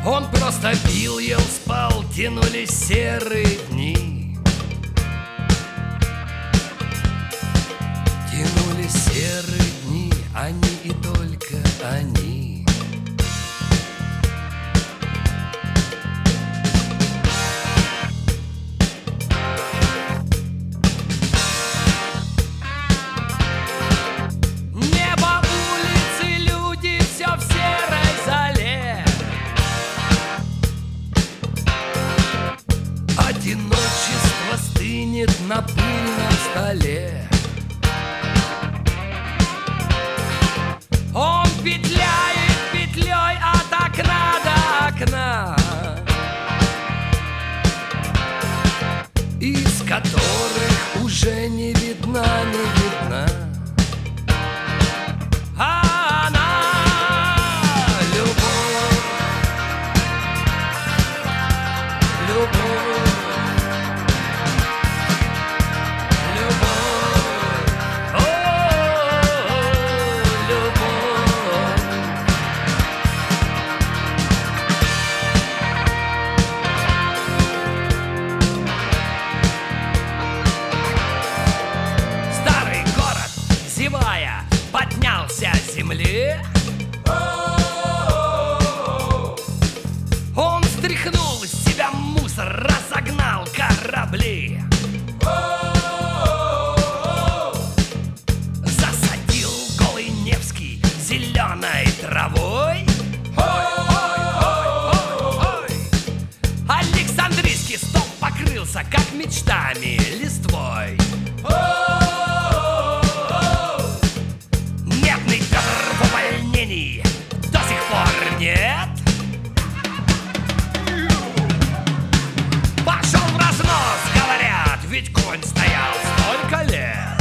Он просто пил, ел, спал, тянулись серые дни. Тянулись серые дни, они и только они. Небо, улицы, люди, все в серой зале. Одиночество стынет на пыльном столе. Он петляет петлей от окна до окна, из которых уже не видна, не видна. А она любовь, любовь. Поднялся с земли. Он стряхнул с себя мусор, разогнал корабли. Засадил голый Невский зеленой травой. Александрийский стол покрылся, как мечтами, листвой. До сих пор нет. Пошел в разнос, говорят, ведь конь стоял столько лет.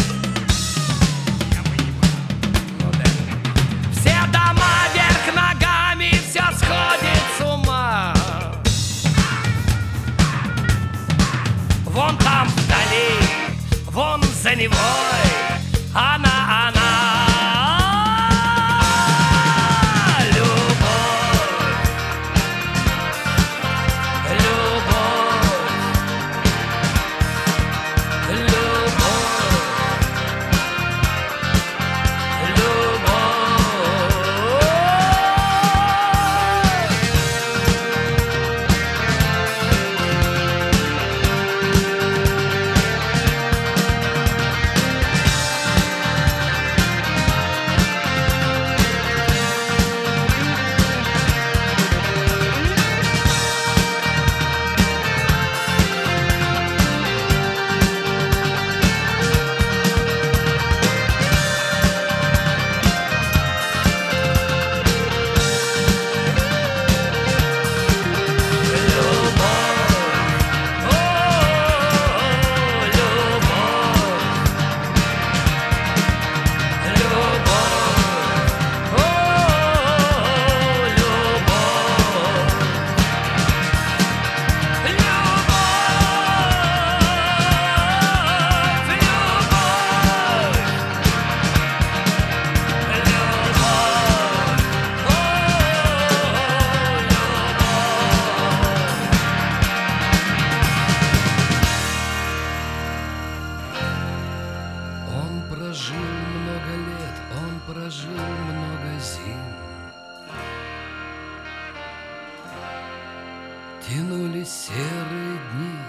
Все дома вверх ногами, все сходит с ума. Вон там вдали, вон за Невой, она. Прожил много зим, тянулись серые дни.